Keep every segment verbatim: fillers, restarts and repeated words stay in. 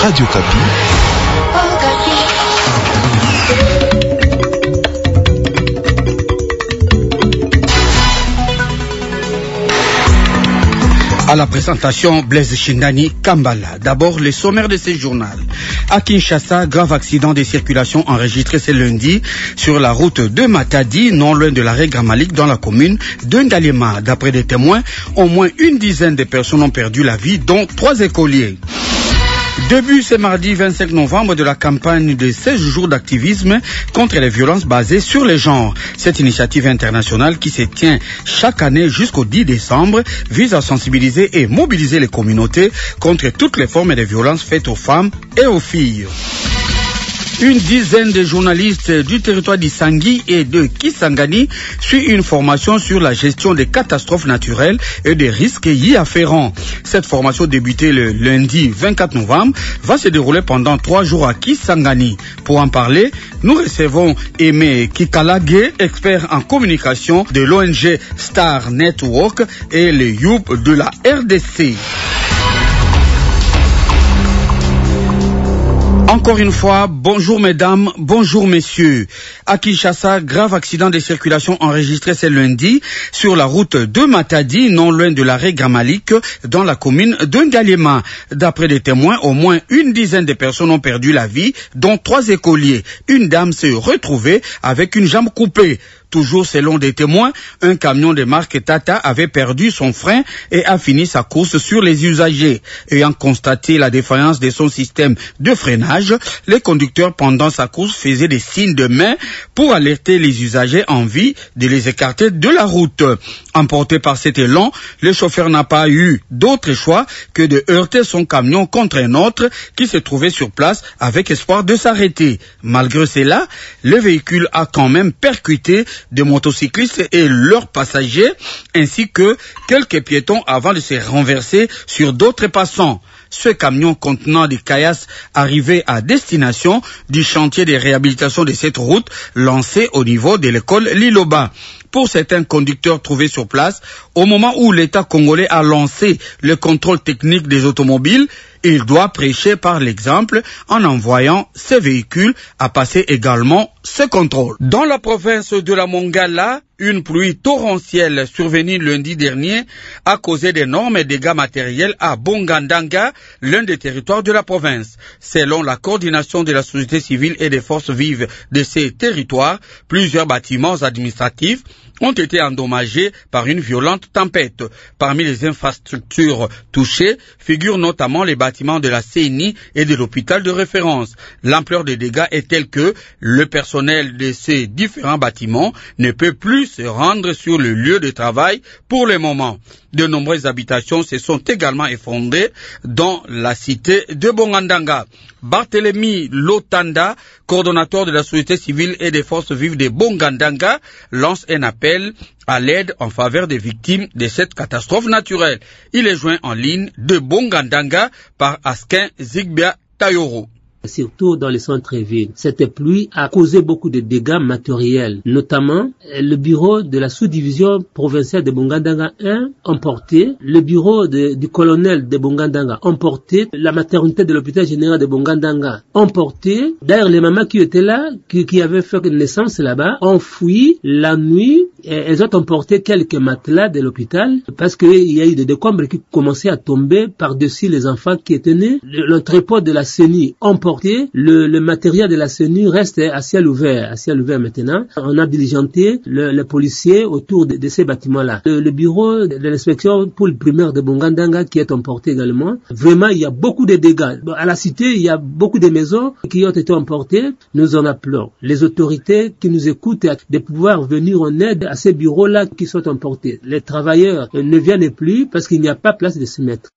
Radio Kapi. À la présentation, Blaise Shindani Kambala. D'abord, les sommaires de ce journal. À Kinshasa, grave accident de circulation enregistré ce lundi sur la route de Matadi, non loin de l'arrêt Gramalik dans la commune de Ngalema. D'après des témoins, au moins une dizaine de personnes ont perdu la vie, dont trois écoliers. Début ce mardi vingt-cinq novembre de la campagne de seize jours d'activisme contre les violences basées sur les genres. Cette initiative internationale qui se tient chaque année jusqu'au dix décembre vise à sensibiliser et mobiliser les communautés contre toutes les formes de violences faites aux femmes et aux filles. Une dizaine de journalistes du territoire d'Isangui et de Kisangani suivent une formation sur la gestion des catastrophes naturelles et des risques y afférents. Cette formation débutée le lundi vingt-quatre novembre va se dérouler pendant trois jours à Kisangani. Pour en parler, nous recevons Aimé Kikalage, expert en communication de l'O N G Star Network et le Youp de la R D C. Encore une fois, bonjour mesdames, bonjour messieurs. À Kinshasa, grave accident de circulation enregistré ce lundi sur la route de Matadi, non loin de l'arrêt Gramalik, dans la commune de Ngalema. D'après des témoins, au moins une dizaine de personnes ont perdu la vie, dont trois écoliers. Une dame s'est retrouvée avec une jambe coupée. Toujours selon des témoins, un camion de marque Tata avait perdu son frein et a fini sa course sur les usagers. Ayant constaté la défaillance de son système de freinage, les conducteurs pendant sa course faisaient des signes de main pour alerter les usagers en vue de les écarter de la route. Emporté par cet élan, le chauffeur n'a pas eu d'autre choix que de heurter son camion contre un autre qui se trouvait sur place avec espoir de s'arrêter. Malgré cela, le véhicule a quand même percuté des motocyclistes et leurs passagers, ainsi que quelques piétons avant de se renverser sur d'autres passants. Ce camion contenant des caillasses arrivait à destination du chantier de réhabilitation de cette route lancé au niveau de l'école Liloba. Pour certains conducteurs trouvés sur place, au moment où l'État congolais a lancé le contrôle technique des automobiles, il doit prêcher par l'exemple en envoyant ses véhicules à passer également ce contrôle. Dans la province de la Mongala, une pluie torrentielle survenue lundi dernier a causé d'énormes dégâts matériels à Bongandanga, l'un des territoires de la province. Selon la coordination de la société civile et des forces vives de ces territoires, plusieurs bâtiments administratifs ont été endommagés par une violente tempête. Parmi les infrastructures touchées figurent notamment les bâtiments de la C N I et de l'hôpital de référence. L'ampleur des dégâts est telle que le personnel de ces différents bâtiments ne peut plus se rendre sur le lieu de travail pour le moment. De nombreuses habitations se sont également effondrées dans la cité de Bongandanga. Barthélemy Lotanda, coordonnateur de la société civile et des forces vives de Bongandanga, lance un appel à l'aide en faveur des victimes de cette catastrophe naturelle. Il est joint en ligne de Bongandanga par Askin Zigbia Tayoro. Surtout dans les centres-villes. Cette pluie a causé beaucoup de dégâts matériels, notamment le bureau de la sous-division provinciale de Bongandanga un emporté, le bureau de, du colonel de Bongandanga emporté, la maternité de l'hôpital général de Bongandanga emporté. D'ailleurs, les mamans qui étaient là, qui, qui avaient fait naissance là-bas, ont fui la nuit. Et elles ont emporté quelques matelas de l'hôpital parce qu'il y a eu des décombres qui commençaient à tomber par-dessus les enfants qui étaient nés. Le, le tréport de la C N I emporté, le, le matériel de la C N I reste à ciel ouvert, à ciel ouvert maintenant. On a diligenté le, le policier autour de, de ces bâtiments-là. Le, le bureau de l'inspection pour le primaire de Bongandanga qui est emporté également. Vraiment, il y a beaucoup de dégâts. À la cité, il y a beaucoup de maisons qui ont été emportées. Nous en appelons les autorités qui nous écoutent de pouvoir venir en aide à ces bureaux-là qui sont emportés. Les travailleurs ne viennent plus parce qu'il n'y a pas place de se mettre.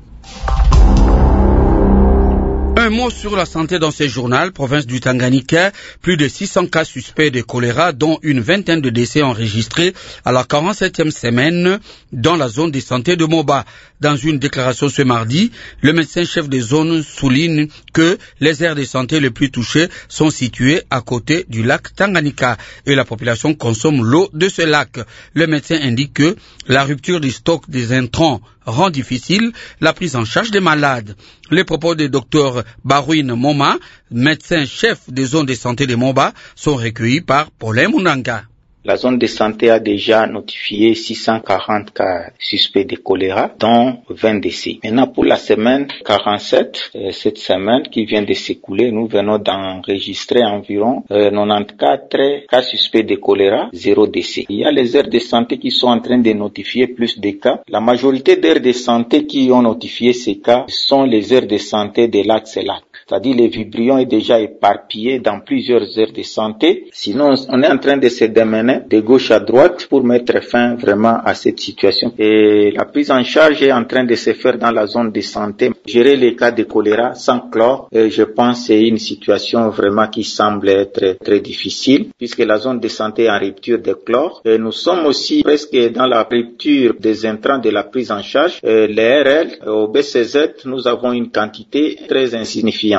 Un mot sur la santé dans ce journal, province du Tanganyika, plus de six cents cas suspects de choléra, dont une vingtaine de décès enregistrés à la quarante-septième semaine dans la zone de santé de Moba. Dans une déclaration ce mardi, le médecin-chef des zones souligne que les aires de santé les plus touchées sont situées à côté du lac Tanganyika et la population consomme l'eau de ce lac. Le médecin indique que la rupture du stock des intrants rend difficile la prise en charge des malades. Les propos du docteur Barouine Moma, médecin-chef des zones de santé de Moba, sont recueillis par Paulin Mounanga. La zone de santé a déjà notifié six cent quarante cas suspects de choléra, dont vingt décès. Maintenant, pour la semaine quarante-sept, euh, cette semaine qui vient de s'écouler, nous venons d'enregistrer environ euh, quatre-vingt-quatorze cas suspects de choléra, zéro décès. Il y a les aires de santé qui sont en train de notifier plus de cas. La majorité d'aires de santé qui ont notifié ces cas sont les aires de santé de l'Axe-Lac. C'est-à-dire les vibrions est déjà éparpillé dans plusieurs aires de santé. Sinon, on est en train de se démener de gauche à droite pour mettre fin vraiment à cette situation. Et la prise en charge est en train de se faire dans la zone de santé. Gérer les cas de choléra sans chlore, et je pense que c'est une situation vraiment qui semble être très difficile puisque la zone de santé est en rupture de chlore. Et nous sommes aussi presque dans la rupture des intrants de la prise en charge. Et les R L, au B C Z, nous avons une quantité très insignifiante.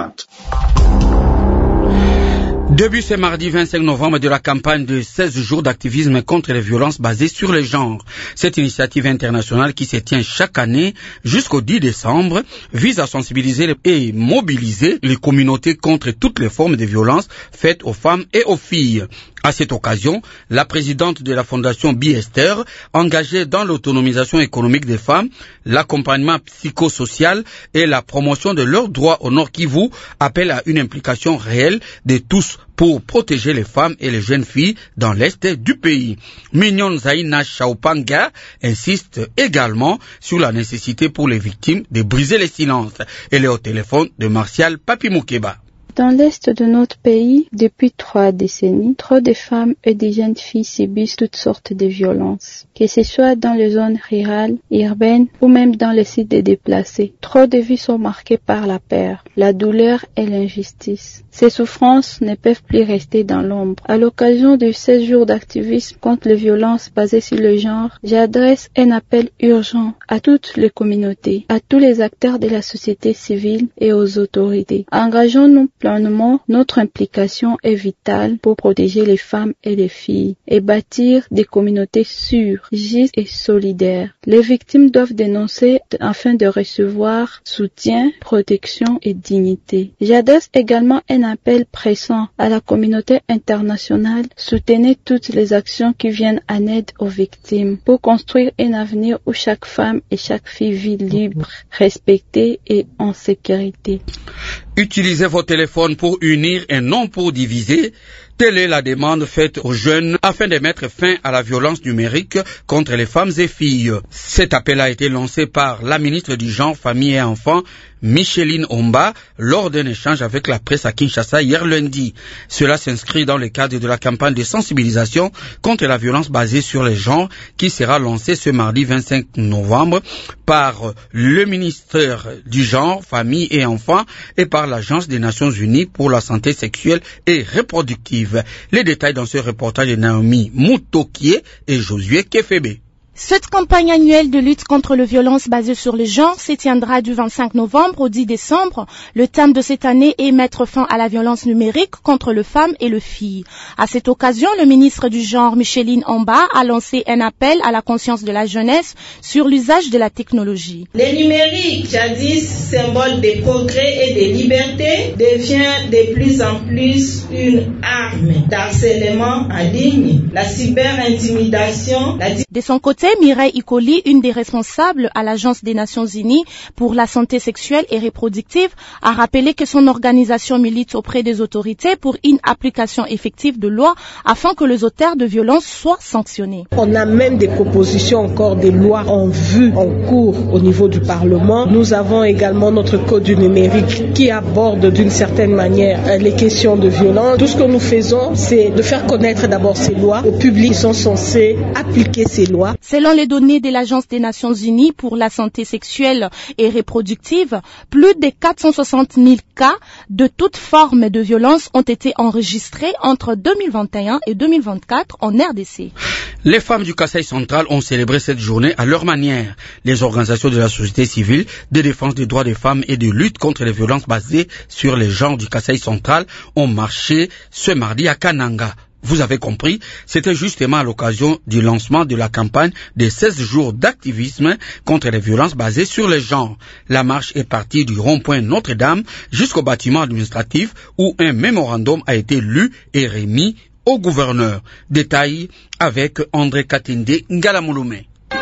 Début ce mardi vingt-cinq novembre de la campagne de seize jours d'activisme contre les violences basées sur le genre. Cette initiative internationale qui se tient chaque année jusqu'au dix décembre vise à sensibiliser et mobiliser les communautés contre toutes les formes de violences faites aux femmes et aux filles. À cette occasion, la présidente de la fondation Biester, engagée dans l'autonomisation économique des femmes, l'accompagnement psychosocial et la promotion de leurs droits au Nord Kivu, appelle à une implication réelle de tous pour protéger les femmes et les jeunes filles dans l'est du pays. Mignon Zaina Chaupanga insiste également sur la nécessité pour les victimes de briser les silences. Elle est au téléphone de Martial Papimoukeba. Dans l'est de notre pays, depuis trois décennies, trop de femmes et de jeunes filles subissent toutes sortes de violences, que ce soit dans les zones rurales, urbaines ou même dans les sites des déplacés. Trop de vies sont marquées par la peur, la douleur et l'injustice. Ces souffrances ne peuvent plus rester dans l'ombre. À l'occasion de seize jours d'activisme contre les violences basées sur le genre, j'adresse un appel urgent à toutes les communautés, à tous les acteurs de la société civile et aux autorités. Engageons-nous pleinement, notre implication est vitale pour protéger les femmes et les filles et bâtir des communautés sûres, justes et solidaires. Les victimes doivent dénoncer afin de recevoir soutien, protection et dignité. J'adresse également un appel pressant à la communauté internationale. Soutenez toutes les actions qui viennent en aide aux victimes pour construire un avenir où chaque femme et chaque fille vit libre, respectée et en sécurité. Utilisez vos téléphones pour unir et non pour diviser. Telle est la demande faite aux jeunes afin de mettre fin à la violence numérique contre les femmes et filles. Cet appel a été lancé par la ministre du Genre, Famille et Enfants, Micheline Omba, lors d'un échange avec la presse à Kinshasa hier lundi. Cela s'inscrit dans le cadre de la campagne de sensibilisation contre la violence basée sur les genres qui sera lancée ce mardi vingt-cinq novembre par le ministère du Genre, Famille et Enfants et par l'Agence des Nations Unies pour la santé sexuelle et reproductive. Les détails dans ce reportage de Naomi Mutokie et Josué Kefebe. Cette campagne annuelle de lutte contre les violences basées sur le genre se tiendra du vingt-cinq novembre au dix décembre. Le thème de cette année est mettre fin à la violence numérique contre les femmes et les filles. À cette occasion, le ministre du Genre, Micheline Omba, a lancé un appel à la conscience de la jeunesse sur l'usage de la technologie. Le numérique, jadis symbole de progrès et de liberté, devient de plus en plus une arme d'harcèlement en ligne, la cyberintimidation, la... De son côté, Mireille Ikoli, une des responsables à l'Agence des Nations Unies pour la santé sexuelle et reproductive, a rappelé que son organisation milite auprès des autorités pour une application effective de loi afin que les auteurs de violences soient sanctionnés. On a même des propositions encore des lois en vue, en cours au niveau du Parlement. Nous avons également notre code du numérique qui aborde d'une certaine manière les questions de violence. Tout ce que nous faisons, c'est de faire connaître d'abord ces lois au public qui sont censés appliquer ces lois. Selon les données de l'Agence des Nations Unies pour la santé sexuelle et reproductive, plus de quatre cent soixante mille cas de toute forme de violence ont été enregistrés entre deux mille vingt et un et deux mille vingt-quatre en R D C. Les femmes du Kasaï central ont célébré cette journée à leur manière. Les organisations de la société civile, de défense des droits des femmes et de lutte contre les violences basées sur les genres du Kasaï central ont marché ce mardi à Kananga. Vous avez compris, c'était justement à l'occasion du lancement de la campagne des seize jours d'activisme contre les violences basées sur le genre. La marche est partie du rond-point Notre-Dame jusqu'au bâtiment administratif où un mémorandum a été lu et remis au gouverneur. Détail avec André Katinde Ngalamouloumé.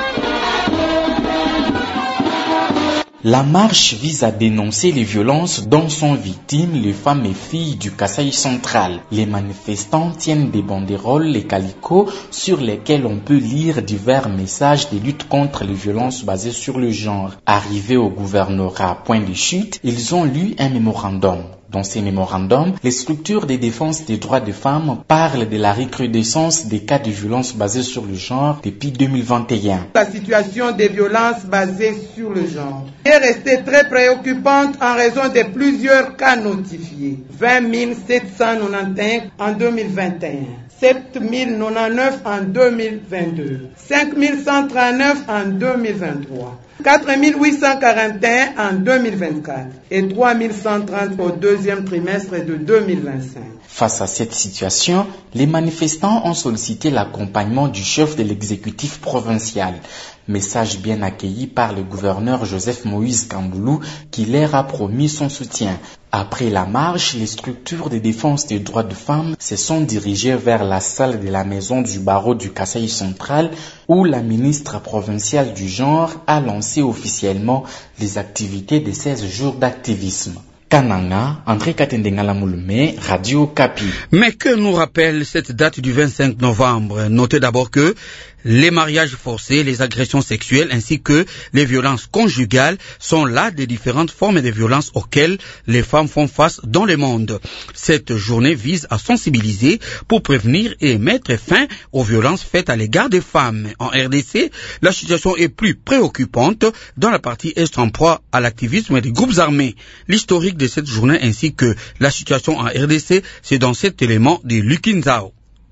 La marche vise à dénoncer les violences dont sont victimes les femmes et filles du Kasaï central. Les manifestants tiennent des banderoles et calicots sur lesquels on peut lire divers messages de lutte contre les violences basées sur le genre. Arrivés au gouvernorat à point de chute, ils ont lu un mémorandum. Dans ces mémorandums, les structures de défense des droits des femmes parlent de la recrudescence des cas de violences basées sur le genre depuis deux mille vingt et un. La situation des violences basées sur le genre est restée très préoccupante en raison de plusieurs cas notifiés. vingt mille sept cent quatre-vingt-onze en deux mille vingt et un, sept mille quatre-vingt-dix-neuf en deux mille vingt-deux, cinq mille cent trente-neuf en deux mille vingt-trois. quatre mille huit cent quarante et un en deux mille vingt-quatre et trois mille cent trente au deuxième trimestre de deux mille vingt-cinq. Face à cette situation, les manifestants ont sollicité l'accompagnement du chef de l'exécutif provincial. Message bien accueilli par le gouverneur Joseph Moïse Kamboulou qui leur a promis son soutien. Après la marche, les structures de défense des droits de femmes se sont dirigées vers la salle de la maison du barreau du Kasaï central où la ministre provinciale du genre a lancé officiellement les activités des seize jours d'activisme. Kananga, André Katinde Ngalamouloumé, Radio Kapi. Mais que nous rappelle cette date du vingt-cinq novembre? Notez d'abord que les mariages forcés, les agressions sexuelles ainsi que les violences conjugales sont là des différentes formes de violences auxquelles les femmes font face dans le monde. Cette journée vise à sensibiliser pour prévenir et mettre fin aux violences faites à l'égard des femmes. En R D C, la situation est plus préoccupante dans la partie est en proie à l'activisme des groupes armés. L'historique de cette journée ainsi que la situation en R D C, c'est dans cet élément de Lukinzao.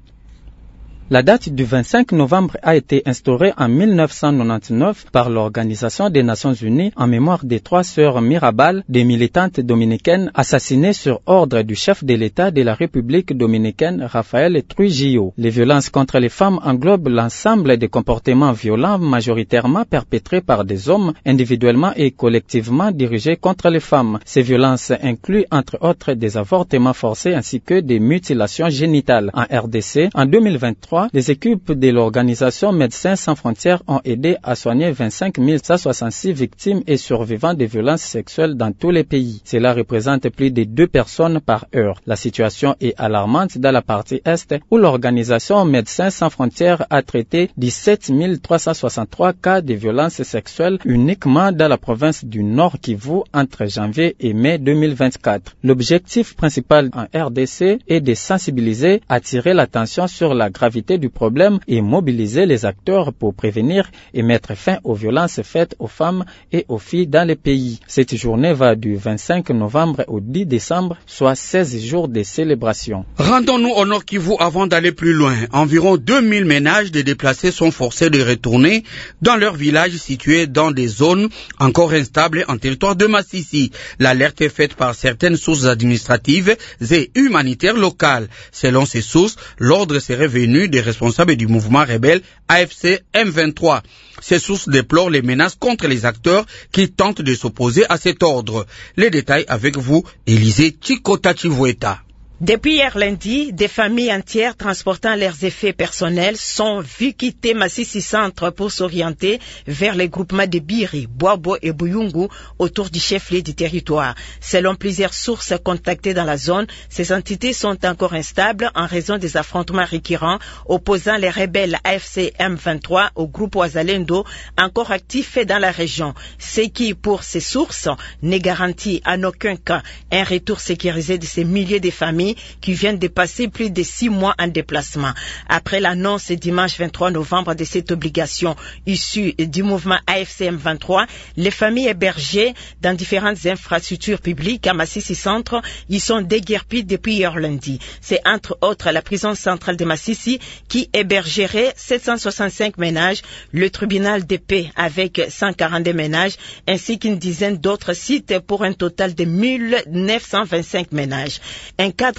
La date du vingt-cinq novembre a été instaurée en mille neuf cent quatre-vingt-dix-neuf par l'Organisation des Nations Unies en mémoire des trois sœurs Mirabal, des militantes dominicaines assassinées sur ordre du chef de l'État de la République dominicaine, Rafael Trujillo. Les violences contre les femmes englobent l'ensemble des comportements violents majoritairement perpétrés par des hommes individuellement et collectivement dirigés contre les femmes. Ces violences incluent entre autres des avortements forcés ainsi que des mutilations génitales. En R D C, en deux mille vingt-trois, les équipes de l'organisation Médecins sans frontières ont aidé à soigner vingt-cinq mille cent soixante-six victimes et survivants de violences sexuelles dans tous les pays. Cela représente plus de deux personnes par heure. La situation est alarmante dans la partie Est où l'organisation Médecins sans frontières a traité dix-sept mille trois cent soixante-trois cas de violences sexuelles uniquement dans la province du Nord Kivu entre janvier et mai deux mille vingt-quatre. L'objectif principal en R D C est de sensibiliser, attirer l'attention sur la gravité du problème et mobiliser les acteurs pour prévenir et mettre fin aux violences faites aux femmes et aux filles dans le pays. Cette journée va du vingt-cinq novembre au dix décembre, soit seize jours de célébration. Rendons-nous au Nord Kivu avant d'aller plus loin. Environ deux mille ménages de déplacés sont forcés de retourner dans leurs villages situés dans des zones encore instables en territoire de Massissi. L'alerte est faite par certaines sources administratives et humanitaires locales. Selon ces sources, l'ordre serait venu des responsables du mouvement rebelle A F C M vingt-trois. Ces sources déplorent les menaces contre les acteurs qui tentent de s'opposer à cet ordre. Les détails avec vous, Élisée Chikota Chivueta. Depuis hier lundi, des familles entières transportant leurs effets personnels sont vues quitter Massissi Centre pour s'orienter vers les groupements de Biri, Boabo et Buyungu autour du chef-lieu du territoire. Selon plusieurs sources contactées dans la zone, ces entités sont encore instables en raison des affrontements récurrents opposant les rebelles A F C M vingt-trois au groupe Ouazalendo encore actifs dans la région. Ce qui, pour ces sources, ne garantit en aucun cas un retour sécurisé de ces milliers de familles qui viennent de passer plus de six mois en déplacement. Après l'annonce dimanche vingt-trois novembre de cette obligation issue du mouvement A F C M vingt-trois, les familles hébergées dans différentes infrastructures publiques à Massissi Centre y sont déguerpies depuis hier lundi. C'est entre autres la prison centrale de Massissi qui hébergerait sept cent soixante-cinq ménages, le tribunal de paix avec cent quarante-deux ménages, ainsi qu'une dizaine d'autres sites pour un total de mille neuf cent vingt-cinq ménages. Un cadre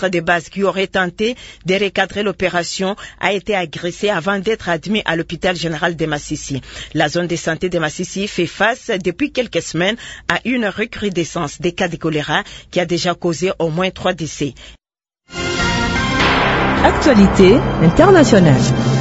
maître de base qui aurait tenté de recadrer l'opération a été agressé avant d'être admis à l'hôpital général de Massissi. La zone de santé de Massissi fait face depuis quelques semaines à une recrudescence des cas de choléra qui a déjà causé au moins trois décès. Actualité internationale.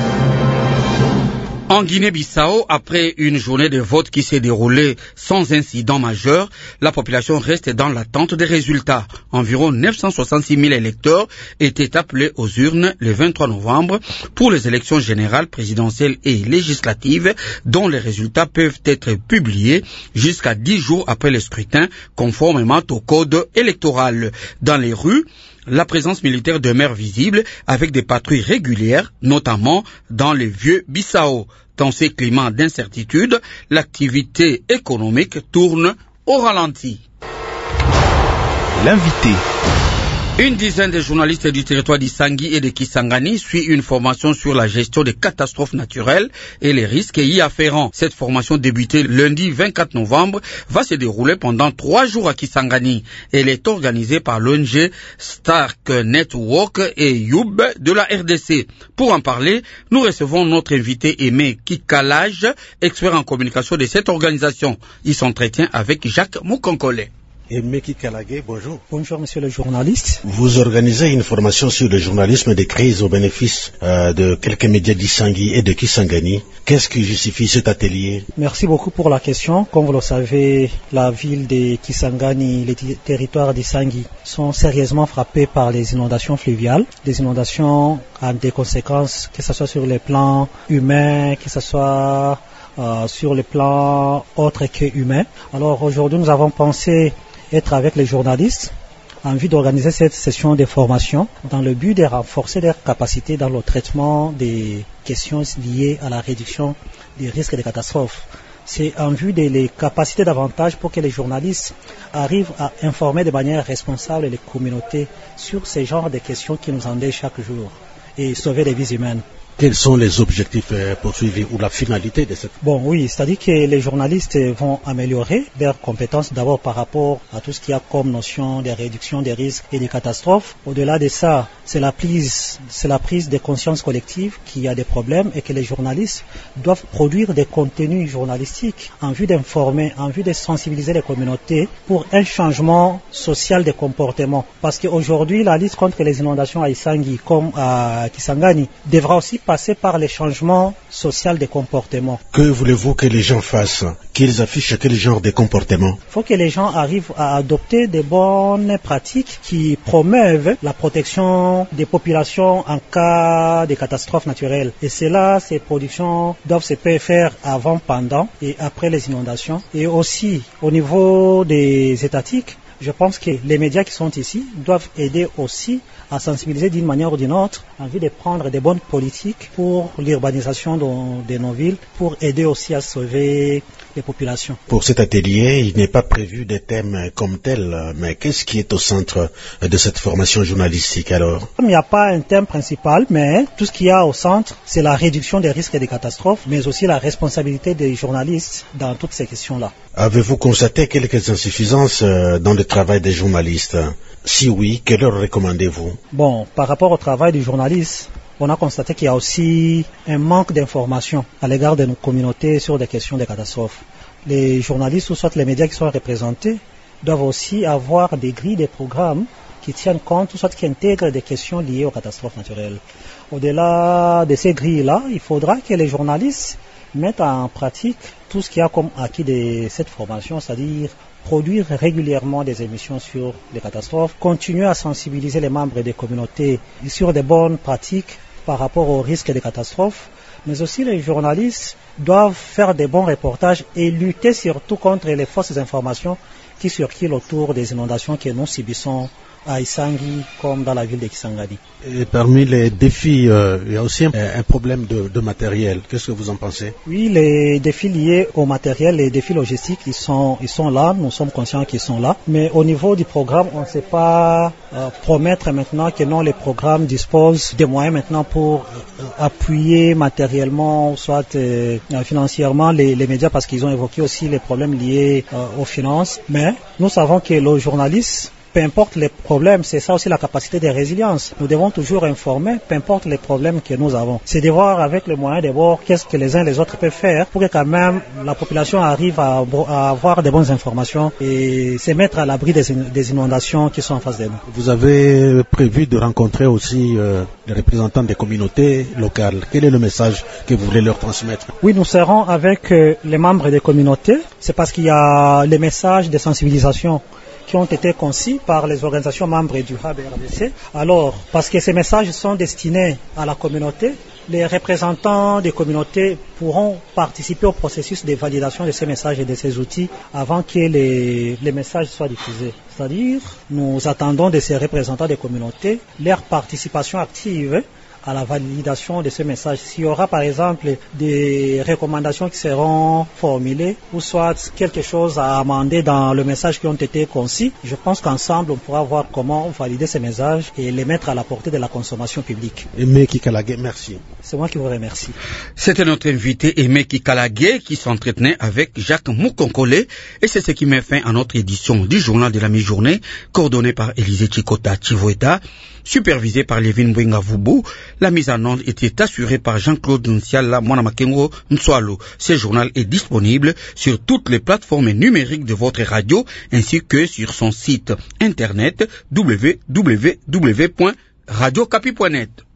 En Guinée-Bissau, après une journée de vote qui s'est déroulée sans incident majeur, la population reste dans l'attente des résultats. Environ neuf cent soixante-six mille électeurs étaient appelés aux urnes le vingt-trois novembre pour les élections générales, présidentielles et législatives, dont les résultats peuvent être publiés jusqu'à dix jours après le scrutin, conformément au code électoral. Dans les rues, la présence militaire demeure visible avec des patrouilles régulières, notamment dans le vieux Bissau. Dans ces climats d'incertitude, l'activité économique tourne au ralenti. L'invité. Une dizaine de journalistes du territoire d'Issangi et de Kisangani suit une formation sur la gestion des catastrophes naturelles et les risques y afférents. Cette formation débutée lundi vingt-quatre novembre va se dérouler pendant trois jours à Kisangani. Elle est organisée par l'O N G Stark Network et Youb de la R D C. Pour en parler, nous recevons notre invité Aimé Kikalage, expert en communication de cette organisation. Il s'entretient avec Jacques Moukonkole. Et Meki Kalagé, bonjour. Bonjour, monsieur le journaliste. Vous organisez une formation sur le journalisme de crise au bénéfice euh, de quelques médias d'Issangi et de Kisangani. Qu'est-ce qui justifie cet atelier? Merci beaucoup pour la question. Comme vous le savez, la ville de Kisangani, les territoires d'Issangi sont sérieusement frappés par les inondations fluviales. Les inondations ont des conséquences, que ce soit sur le plan humain, que ce soit euh, sur le plan autre que humain. Alors aujourd'hui, nous avons pensé être avec les journalistes en vue d'organiser cette session de formation dans le but de renforcer leurs capacités dans le traitement des questions liées à la réduction des risques de catastrophes. C'est en vue de les capaciter davantage pour que les journalistes arrivent à informer de manière responsable les communautés sur ce genre de questions qui nous endettent chaque jour et sauver des vies humaines. Quels sont les objectifs poursuivis ou la finalité de cette... Bon, oui, c'est-à-dire que les journalistes vont améliorer leurs compétences d'abord par rapport à tout ce qu'il y a comme notion de réduction des risques et des catastrophes. Au-delà de ça, c'est la prise, c'est la prise de conscience collective qu'il y a des problèmes et que les journalistes doivent produire des contenus journalistiques en vue d'informer, en vue de sensibiliser les communautés pour un changement social de comportement. Parce qu'aujourd'hui, la lutte contre les inondations à Issangi comme à Kisangani devra aussi passer par les changements sociaux des comportements. Que voulez-vous que les gens fassent? Qu'ils affichent quel genre de comportement? Il faut que les gens arrivent à adopter des bonnes pratiques qui promeuvent la protection des populations en cas de catastrophes naturelles. Et cela, ces productions doivent se faire avant, pendant et après les inondations. Et aussi, au niveau des étatiques, je pense que les médias qui sont ici doivent aider aussi à sensibiliser d'une manière ou d'une autre en vue de prendre des bonnes politiques pour l'urbanisation de, de nos villes, pour aider aussi à sauver les populations. Pour cet atelier, il n'est pas prévu de thèmes comme tel, mais qu'est-ce qui est au centre de cette formation journalistique alors? Il n'y a pas un thème principal, mais tout ce qu'il y a au centre, c'est la réduction des risques et des catastrophes, mais aussi la responsabilité des journalistes dans toutes ces questions-là. Avez-vous constaté quelques insuffisances dans le travail des journalistes? Si oui, que leur recommandez-vous? Bon, par rapport au travail du journaliste, on a constaté qu'il y a aussi un manque d'information à l'égard de nos communautés sur des questions de catastrophes. Les journalistes ou soit les médias qui sont représentés doivent aussi avoir des grilles de programmes qui tiennent compte ou soit qui intègrent des questions liées aux catastrophes naturelles. Au-delà de ces grilles-là, il faudra que les journalistes mettent en pratique tout ce qu'il y a comme acquis de cette formation, c'est-à-dire produire régulièrement des émissions sur les catastrophes, continuer à sensibiliser les membres des communautés sur des bonnes pratiques par rapport aux risques des catastrophes, mais aussi les journalistes doivent faire des bons reportages et lutter surtout contre les fausses informations qui circulent autour des inondations que nous subissons à Issangi comme dans la ville de Kisangani. Et parmi les défis, euh, il y a aussi un, un problème de, de matériel. Qu'est-ce que vous en pensez? Oui, les défis liés au matériel, les défis logistiques, ils sont, ils sont là, nous sommes conscients qu'ils sont là. Mais au niveau du programme, on ne sait pas euh, promettre maintenant que non, les programmes disposent des moyens maintenant pour euh, appuyer matériellement, soit euh, financièrement les, les médias, parce qu'ils ont évoqué aussi les problèmes liés euh, aux finances. Mais nous savons que le journaliste peu importe les problèmes, c'est ça aussi la capacité de résilience. Nous devons toujours informer, peu importe les problèmes que nous avons. C'est de voir avec les moyens de voir qu'est-ce que les uns et les autres peuvent faire pour que quand même la population arrive à, à avoir de bonnes informations et se mettre à l'abri des, des inondations qui sont en face de nous. Vous avez prévu de rencontrer aussi euh, les représentants des communautés locales. Quel est le message que vous voulez leur transmettre? Oui, nous serons avec euh, les membres des communautés. C'est parce qu'il y a les messages de sensibilisation qui ont été conçus par les organisations membres du Hub R D C. Alors, parce que ces messages sont destinés à la communauté, les représentants des communautés pourront participer au processus de validation de ces messages et de ces outils avant que les, les messages soient diffusés. C'est-à-dire, nous attendons de ces représentants des communautés leur participation active à la validation de ce message. S'il y aura par exemple des recommandations qui seront formulées ou soit quelque chose à amender dans le message qui ont été conçus, je pense qu'ensemble on pourra voir comment valider ces messages et les mettre à la portée de la consommation publique. Aimé Kikalagé, merci. C'est moi qui vous remercie. C'était notre invité Aimé Kikalagé qui s'entretenait avec Jacques Moukonkole et c'est ce qui met fin à notre édition du journal de la mi-journée coordonné par Élisée Chikota Chivoeta, supervisé par Lévin Mbwenga Vubu. La mise en onde était assurée par Jean-Claude Nsiala Mwanamakengo Nswalo. Ce journal est disponible sur toutes les plateformes numériques de votre radio ainsi que sur son site internet w w w point radio capi point net.